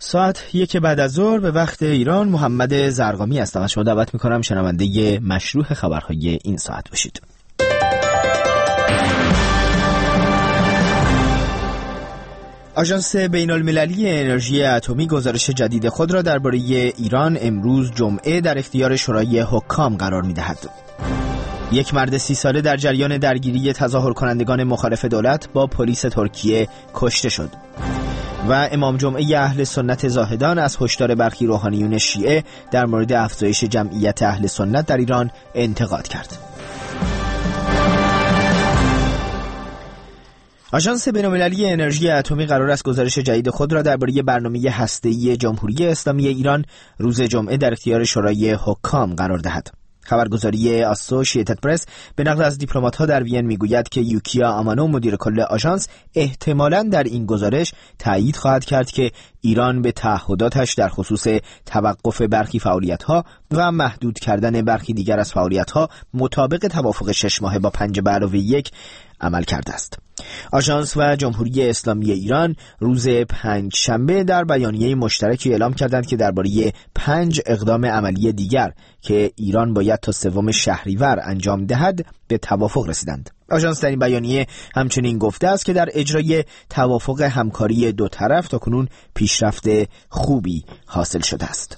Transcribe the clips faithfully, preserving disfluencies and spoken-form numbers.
ساعت یک بعد از ظهر به وقت ایران. محمد زرقامی هستم. از شما دعوت میکنم شنونده مشروع خبرهای این ساعت باشید. آژانس بین‌المللی انرژی اتمی گزارش جدید خود را درباره ایران امروز جمعه در اختیار شورای حکام قرار می‌دهد. یک مرد سی ساله در جریان درگیری تظاهر کنندگان مخالف دولت با پلیس ترکیه کشته شد. و امام جمعه اهل سنت زاهدان از هشدار برخی روحانیون شیعه در مورد افزایش جمعیت اهل سنت در ایران انتقاد کرد. آژانس بین‌المللی انرژی اتمی قرار است گزارش جدید خود را درباره برنامه هسته‌ای جمهوری اسلامی ایران روز جمعه در اختیار شورای حکام قرار دهد. خبرگزاری آسوشییتد پرس به نقل از دیپلمات‌ها در وین میگوید که یوکیا آمانو مدیر کل آژانس احتمالاً در این گزارش تایید خواهد کرد که ایران به تعهداتش در خصوص توقف برخی فعالیت‌ها و محدود کردن برخی دیگر از فعالیت‌ها مطابق توافق شش ماهه با پنج به علاوه یک عمل کرده است. آژانس و جمهوری اسلامی ایران روز پنج شنبه در بیانیه مشترکی اعلام کردند که درباره پنج اقدام عملی دیگر که ایران باید تا سوم شهریور انجام دهد به توافق رسیدند. آژانس در این بیانیه همچنین گفته است که در اجرای توافق همکاری دو طرف تاکنون پیشرفت خوبی حاصل شده است.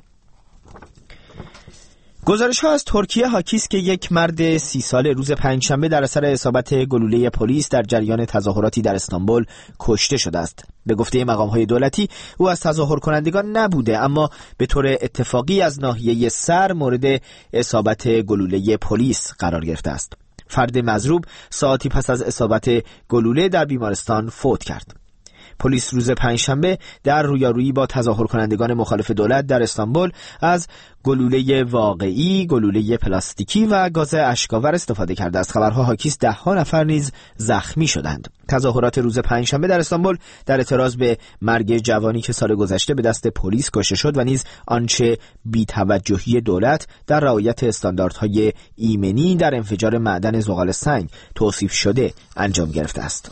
گزارش ها از ترکیه حاکی است که یک مرد سی ساله روز پنجشنبه در اثر اصابت گلوله پلیس در جریان تظاهراتی در استانبول کشته شده است. به گفته مقام های دولتی او از تظاهر کنندگان نبوده، اما به طور اتفاقی از ناحیه سر مورد اصابت گلوله پلیس قرار گرفته است. فرد مضروب ساعتی پس از اصابت گلوله در بیمارستان فوت کرد. پلیس روز پنجشنبه در رویارویی با تظاهر کنندگان مخالف دولت در استانبول از گلوله واقعی، گلوله پلاستیکی و گاز اشک‌آور استفاده کرده است. خبرها حاکی است ده ها نفر نیز زخمی شدند. تظاهرات روز پنجشنبه در استانبول در اعتراض به مرگ جوانی که سال گذشته به دست پلیس کشته شد و نیز آنچه بی‌توجهی دولت در رعایت استانداردهای ایمنی در انفجار معدن زغال سنگ توصیف شده انجام گرفته است.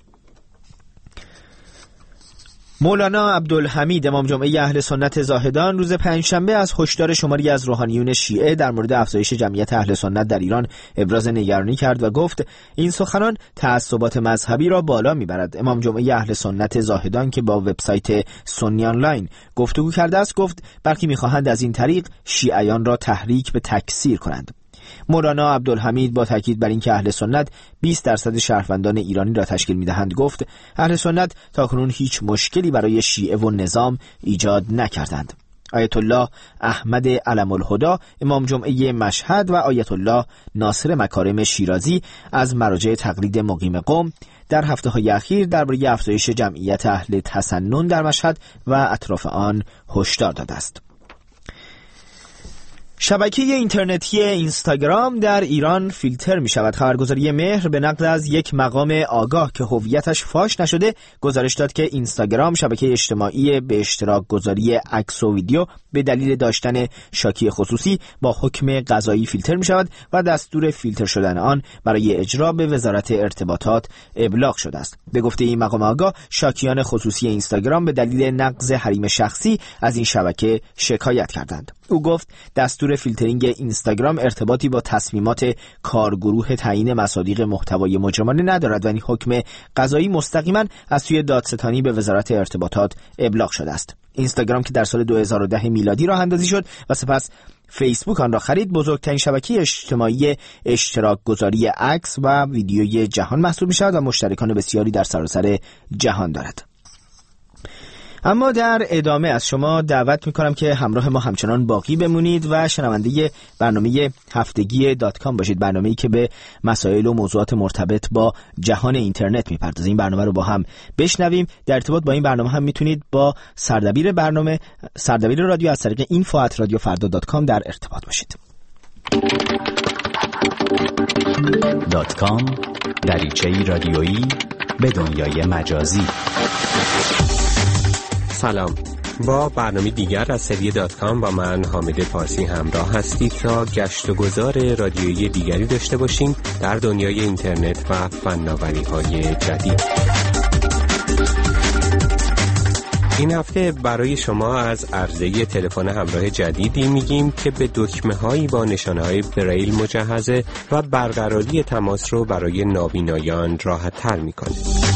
مولانا عبدالحمید امام جمعه اهل سنت زاهدان روز پنجشنبه از هشدار شماری از روحانیون شیعه در مورد افزایش جمعیت اهل سنت در ایران ابراز نگرانی کرد و گفت این سخنان تعصبات مذهبی را بالا میبرد. امام جمعه اهل سنت زاهدان که با وبسایت سنی آنلاین گفتگو کرده است گفت برخی میخواهند از این طریق شیعیان را تحریک به تکثیر کنند. مولانا عبدالحمید با تاکید بر اینکه اهل سنت بیست درصد شهروندان ایرانی را تشکیل می‌دهند گفت اهل سنت تاکنون هیچ مشکلی برای شیعه و نظام ایجاد نکردند. آیت الله احمد علم الهدی امام جمعه مشهد و آیت الله ناصر مکارم شیرازی از مراجع تقلید مقیم قم در هفته‌های اخیر درباره افزایش جمعیت اهل تسنن در مشهد و اطراف آن هشدار داده است. شبکه اینترنتی اینستاگرام در ایران فیلتر می شود. خبرگزاری مهر به نقل از یک مقام آگاه که هویتش فاش نشده گزارش داد که اینستاگرام شبکه اجتماعی به اشتراک گذاری عکس و ویدیو به دلیل داشتن شاکی خصوصی با حکم قضایی فیلتر می شود و دستور فیلتر شدن آن برای اجرا به وزارت ارتباطات ابلاغ شده است. به گفته این مقام آگاه شاکیان خصوصی اینستاگرام به دلیل نقض حریم شخصی از این شبکه شکایت کردند. او گفت دستور فیلترینگ اینستاگرام ارتباطی با تصمیمات کارگروه تعیین مصادیق محتوای مجرمانه ندارد و این حکم قضایی مستقیما از سوی دادستانی به وزارت ارتباطات ابلاغ شده است. اینستاگرام که در سال دو هزار و ده میلادی راه اندازی شد و سپس فیسبوک آن را خرید، بزرگترین شبکه اجتماعی اشتراک گذاری عکس و ویدیوی جهان محسوب می شود و مشترکان بسیاری در سراسر جهان دارد. اما در ادامه از شما دعوت میکنم که همراه ما همچنان باقی بمونید و شنونده برنامه هفتگی دات کام باشید، برنامه‌ای که به مسائل و موضوعات مرتبط با جهان اینترنت میپردازه. این برنامه رو با هم بشنویم. در ارتباط با این برنامه هم میتونید با سردبیر برنامه سردبیر رادیو از طریق اینفو ات رادیو فردا دات کام در ارتباط باشید. دات کام دریچه‌ای رادیویی به دنیای مجازی. سلام، با برنامه دیگر از سری دات کام با من حامد پارسی همراه هستید تا گشت و گذار رادیویی دیگری داشته باشیم در دنیای اینترنت و فناوری‌های جدید. این هفته برای شما از عرضه تلفن همراه جدیدی میگیم که به دکمه هایی با نشانه های بریل مجهزه و برقراری تماس رو برای نابینایان راحت تر میکنه.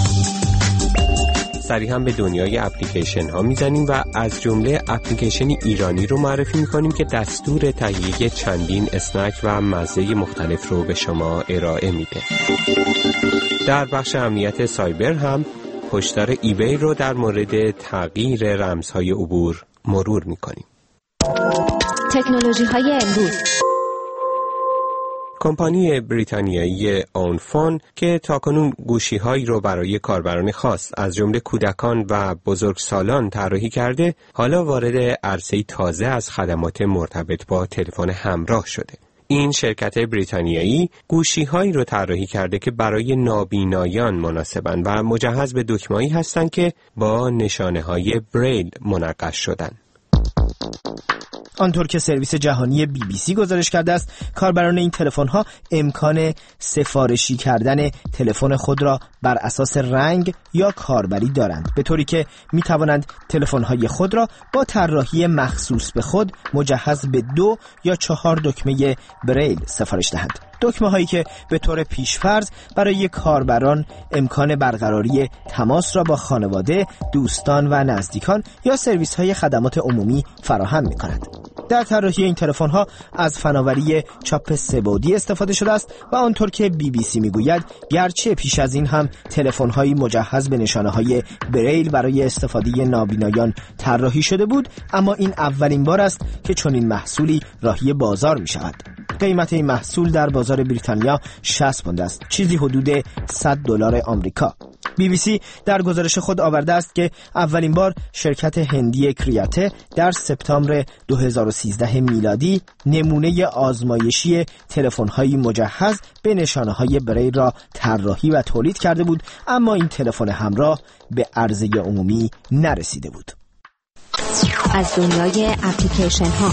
سریع هم به دنیای اپلیکیشن ها میزنیم و از جمله اپلیکیشن ایرانی رو معرفی میکنیم که دستور تهیه چندین اسنک و مزه مختلف رو به شما ارائه میده. در بخش امنیت سایبر هم هشدار ایبی رو در مورد تغییر رمزهای عبور مرور میکنیم. تکنولوژی های امروز. کمپانی بریتانیایی اونفون که تاکنون گوشی‌هایی رو برای کاربران خاص از جمله کودکان و بزرگسالان طراحی کرده، حالا وارد عرصه تازه از خدمات مرتبط با تلفن همراه شده. این شرکت بریتانیایی گوشی‌هایی رو طراحی کرده که برای نابینایان مناسبن و مجهز به دکمه‌ای هستند که با نشانه‌های بریل منقش شدن. آنطور که سرویس جهانی بی بی سی گزارش کرده است، کاربران این تلفن‌ها امکان سفارشی کردن تلفن خود را بر اساس رنگ یا کاربری دارند، به طوری که می‌توانند تلفن‌های خود را با طراحی مخصوص به خود مجهز به دو یا چهار دکمه بریل سفارش دهند. دکمه هایی که به طور پیشفرض برای کاربران امکان برقراری تماس را با خانواده، دوستان و نزدیکان یا سرویس های خدمات عمومی فراهم می کند. در طراحی این تلفن ها از فناوری چاپ سه‌بعدی استفاده شده است و آنطور که بی بی سی می گوید گرچه پیش از این هم تلفن هایی مجهز به نشانه های بریل برای استفاده نابینایان طراحی شده بود، اما این اولین بار است که چنین محصولی راهی بازار می شود. قیمت این محصول در بازار بریتانیا شصت پوند است، چیزی حدود صد دلار آمریکا. بی بی سی در گزارش خود آورده است که اولین بار شرکت هندی کریاته در سپتامبر دو هزار و سیزده میلادی نمونه آزمایشی تلفن‌های مجهز به نشانه‌های بریل را طراحی و تولید کرده بود، اما این تلفن همراه به عرضه عمومی نرسیده بود. از دنیای اپلیکیشن ها.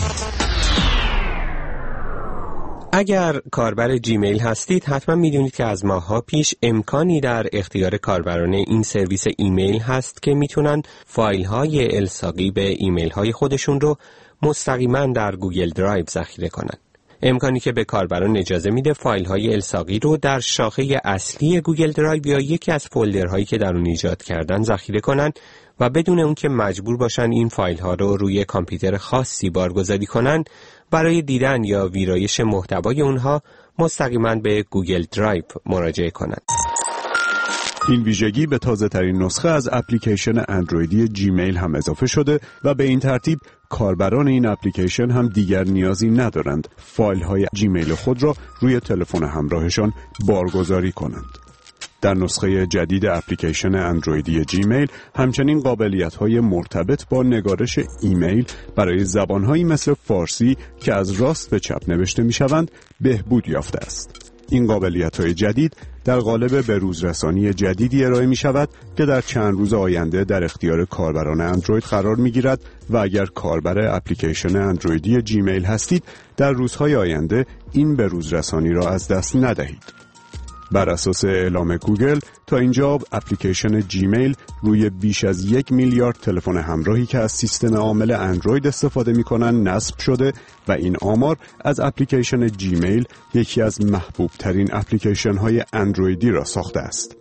اگر کاربر جیمیل هستید حتما میدونید که از ماه‌ها پیش امکانی در اختیار کاربران این سرویس ایمیل هست که میتونن فایل‌های الساقی به ایمیل‌های خودشون رو مستقیما در گوگل درایو ذخیره کنن. امکانی که به کاربران اجازه میده فایل‌های الساقی رو در شاخه اصلی گوگل درایو یا یکی از فولدرهایی که در اون ایجاد کردن ذخیره کنن و بدون اون که مجبور باشن این فایل‌ها رو روی کامپیوتر خاصی بارگذاری کنن، برای دیدن یا ویرایش محتوای اونها مستقیما به گوگل درایو مراجعه کنند. این ویژگی به تازه ترین نسخه از اپلیکیشن اندرویدی جیمیل هم اضافه شده و به این ترتیب کاربران این اپلیکیشن هم دیگر نیازی ندارند فایل های جیمیل خود را روی تلفن همراهشان بارگذاری کنند. در نسخه جدید اپلیکیشن اندرویدی جیمیل همچنین قابلیت‌های مرتبط با نگارش ایمیل برای زبان‌هایی مثل فارسی که از راست به چپ نوشته می‌شوند بهبود یافته است. این قابلیت‌های جدید در قالب بروزرسانی جدیدی ارائه می‌شود که در چند روز آینده در اختیار کاربران اندروید قرار می‌گیرد و اگر کاربر اپلیکیشن اندرویدی جیمیل هستید در روزهای آینده این بروزرسانی را از دست ندهید. بر اساس اعلام گوگل تا اینجا اپلیکیشن جیمیل روی بیش از یک میلیارد تلفن همراهی که از سیستم عامل اندروید استفاده می‌کنند نصب شده و این آمار از اپلیکیشن جیمیل یکی از محبوب ترین اپلیکیشن های اندرویدی را ساخته است.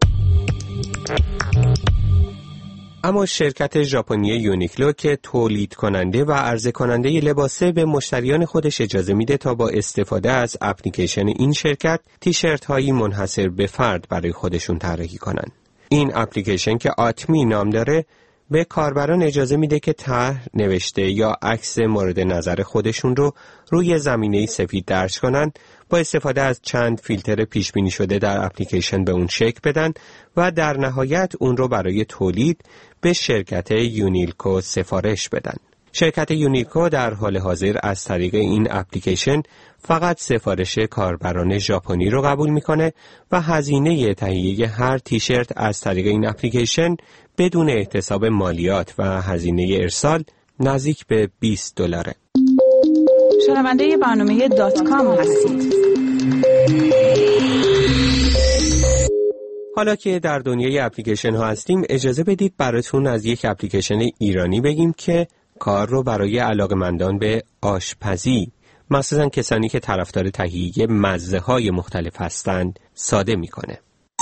اما شرکت ژاپنی یونیکلو که تولید کننده و عرضه کننده لباسه به مشتریان خودش اجازه میده تا با استفاده از اپلیکیشن این شرکت تیشرت هایی منحصر به فرد برای خودشون طراحی کنن. این اپلیکیشن که آتمی نام داره به کاربران اجازه میده که طرح، نوشته یا عکس مورد نظر خودشون رو روی زمینه سفید درج کنن، با استفاده از چند فیلتر پیش بینی شده در اپلیکیشن به اون شکل بدن و در نهایت اون رو برای تولید به شرکت یونیلکو سفارش بدن. شرکت یونیلکو در حال حاضر از طریق این اپلیکیشن فقط سفارش کاربران ژاپنی رو قبول میکنه و هزینه تهیه هر تیشرت از طریق این اپلیکیشن بدون احتساب مالیات و هزینه ارسال نزدیک به بیست دلاره. شنونده برنامه دات کام هستید. حالا که در دنیای اپلیکیشن ها هستیم، اجازه بدید براتون از یک اپلیکیشن ایرانی بگیم که کار رو برای علاقه‌مندان به آشپزی، مخصوصاً کسانی که طرفدار تهیه مزه های مختلف هستند، ساده میکنه.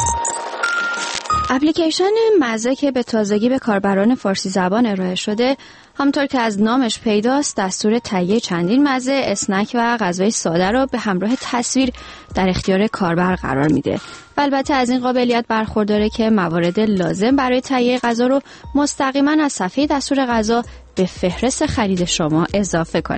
اپلیکیشن مزه که به تازگی به کاربران فارسی زبان ارائه شده، همونطور که از نامش پیداست، دستور تهیه چندین مزه، اسنک و غذای ساده رو به همراه تصویر در اختیار کاربر قرار میده. و البته از این قابلیت برخورداره که موارد لازم برای تهیه غذا رو مستقیما از صفحه دستور غذا به فهرست خرید شما اضافه کنه.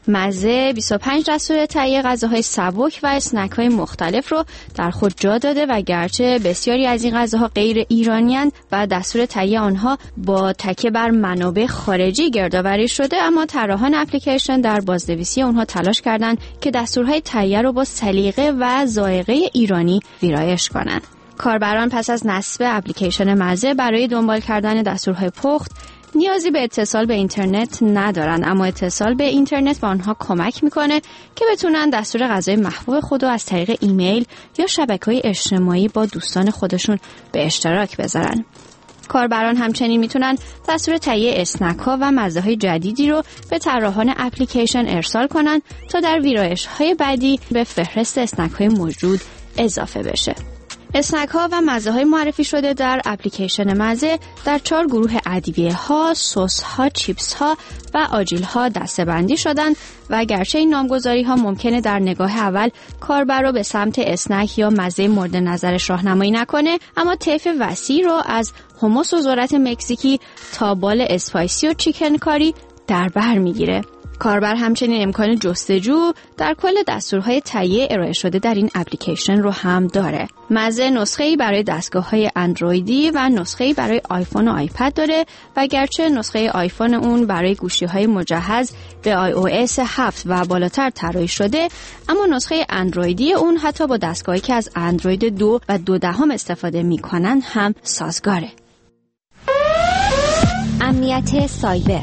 مزه بیست و پنج دستور تهیه غذاهای سبک و اسنک‌های مختلف رو در خود جا داده و گرچه بسیاری از این غذاها غیر ایرانی‌اند و دستور تهیه آنها با تکیه بر منابع خارجی گردآوری شده، اما طراحان اپلیکیشن در بازنویسی اونها تلاش کردند که دستورهای تهیه رو با سلیقه و ذائقه ایرانی ویرایش کنند. کاربران پس از نصب اپلیکیشن مزه برای دنبال کردن دستورهای پخت نیازی به اتصال به اینترنت ندارن، اما اتصال به اینترنت به آنها کمک میکنه که بتونن دستور غذای محبوب خود رو از طریق ایمیل یا شبکه‌های اجتماعی با دوستان خودشون به اشتراک بذارن. کاربران همچنین میتونن دستور تهیه اسنک‌ها و مزه‌های جدیدی رو به طراحان اپلیکیشن ارسال کنن تا در ویرایش‌های بعدی به فهرست اسنک‌های موجود اضافه بشه. اسنک ها و مزه های معرفی شده در اپلیکیشن مزه در چهار گروه ادویه ها، سس ها، چیپس ها و آجیل ها دسته بندی شدن و گرچه این نامگذاری ها ممکنه در نگاه اول کاربر رو به سمت اسنک یا مزه مورد نظرش راهنمایی نکنه، اما طیف وسیع رو از هموس و ذرت مکزیکی تا بال اسپایسی و چیکن کاری در بر میگیره. کاربر همچنین امکان جستجو در کل دستورهای تهیه ارائه شده در این اپلیکیشن رو هم داره. مزه نسخه‌ای برای دستگاه‌های اندرویدی و نسخه‌ای برای آیفون و آیپد داره و گرچه نسخه آیفون اون برای گوشی‌های مجهز به آی او اس هفت و بالاتر طراحی شده، اما نسخه اندرویدی اون حتی با دستگاهی که از اندروید دو و دو دهم استفاده می‌کنن هم سازگاره. امنیت سایبر.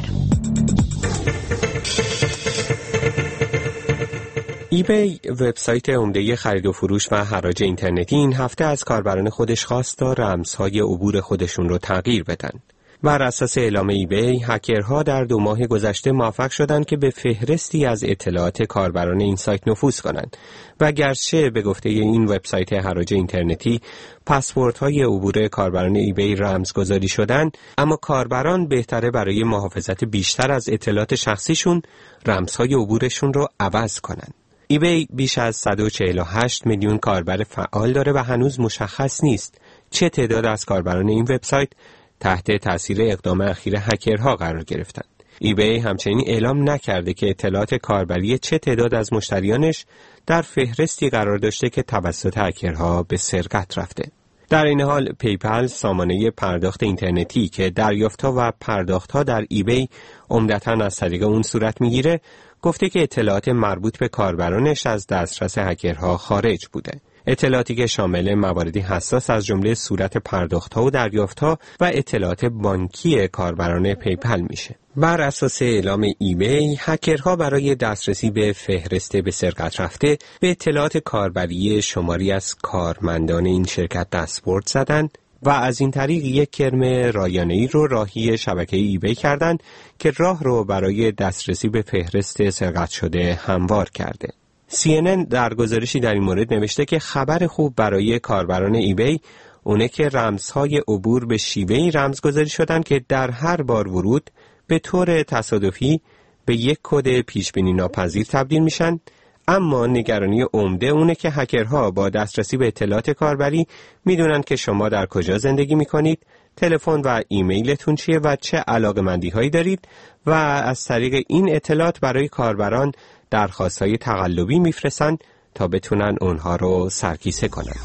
ایبی، وبسایت عمده خرید و فروش و حراج اینترنتی، این هفته از کاربران خودش خواست تا رمزهای عبور خودشون رو تغییر بدن. بر اساس اعلام ایبی، هکرها در دو ماه گذشته موفق شدند که به فهرستی از اطلاعات کاربران این سایت نفوذ کنند و گرچه به گفته این وبسایت حراج اینترنتی پسوردهای عبور کاربران ایبی رمزگذاری شدند، اما کاربران بهتره برای محافظت بیشتر از اطلاعات شخصیشون رمزهای عبورشون رو عوض کنند. ایبی بیش از صد و چهل و هشت میلیون کاربر فعال داره و هنوز مشخص نیست چه تعداد از کاربران این وبسایت تحت تاثیر اقدام اخیر هکرها قرار گرفتند. ایبی همچنین اعلام نکرده که اطلاعات کاربری چه تعداد از مشتریانش در فهرستی قرار داشته که توسط هکرها به سرقت رفته. در این حال پیپل، سامانه پرداخت اینترنتی که دریافت‌ها و پرداخت‌ها در ایبی عمدتاً از طریق اون صورت میگیره، گفته که اطلاعات مربوط به کاربرانش از دسترس هکرها خارج بوده. اطلاعاتی که شامل مواردی حساس از جمله صورت پرداخت‌ها و دریافت‌ها و اطلاعات بانکی کاربران پیپل میشه. بر اساس اعلام ایبی، هکرها برای دسترسی به فهرست به سرقت رفته به اطلاعات کاربری شماری از کارمندان این شرکت دستبرد زدند و از این طریق یک کرم رایانه‌ای رو راهی شبکه ایبی کردند که راه رو برای دسترسی به فهرست سرقت شده هموار کرده. سی ان ان در گزارشی در این مورد نوشته که خبر خوب برای کاربران ایبی اونه که رمزهای عبور به شیوهی رمزگذاری شدن که در هر بار ورود به طور تصادفی به یک کد پیشبینی ناپذیر تبدیل میشن، اما نگرانی عمده اونه که هکرها با دسترسی به اطلاعات کاربری میدونن که شما در کجا زندگی میکنید، تلفن و ایمیلتون چیه و چه علاقه‌مندی هایی دارید و از طریق این اطلاعات برای کاربران درخواست‌های تقلبی میفرستن تا بتونن اونها رو سرکیسه کنن.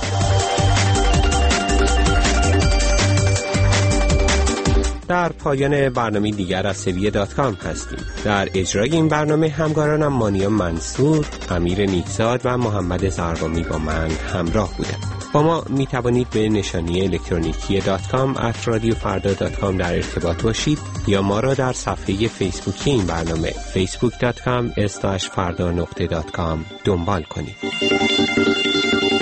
در پایان برنامه دیگر از سویه دات کام هستیم. در اجرای این برنامه همکارانم مانیا منصور، امیر نیکزاد و محمد زرقامی با من همراه بودند. با ما می توانید به نشانی الکترونیکی دات کام ات رادیو فردا دات کام در ارتباط باشید یا ما را در صفحه فیسبوکی این برنامه فیسبوک دات کام اسلش فردا نقطه دات کام دنبال کنید.